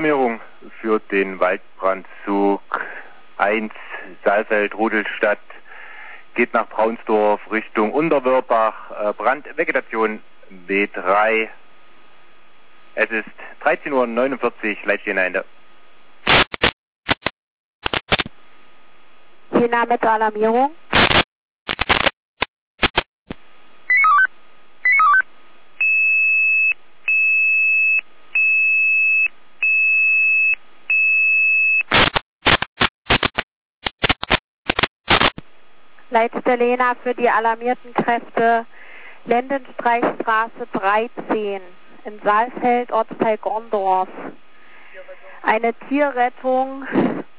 Alarmierung für den Waldbrandzug 1 Saalfeld-Rudolstadt geht nach Braunsdorf Richtung Unterwörbach, Brandvegetation B3. Es ist 13:49 Uhr, Leitstehende. Jena mit Alarmierung. Leitstelle Jena für die alarmierten Kräfte Lendenstreichstraße 13 in Saalfeld, Ortsteil Gondorf. Eine Tierrettung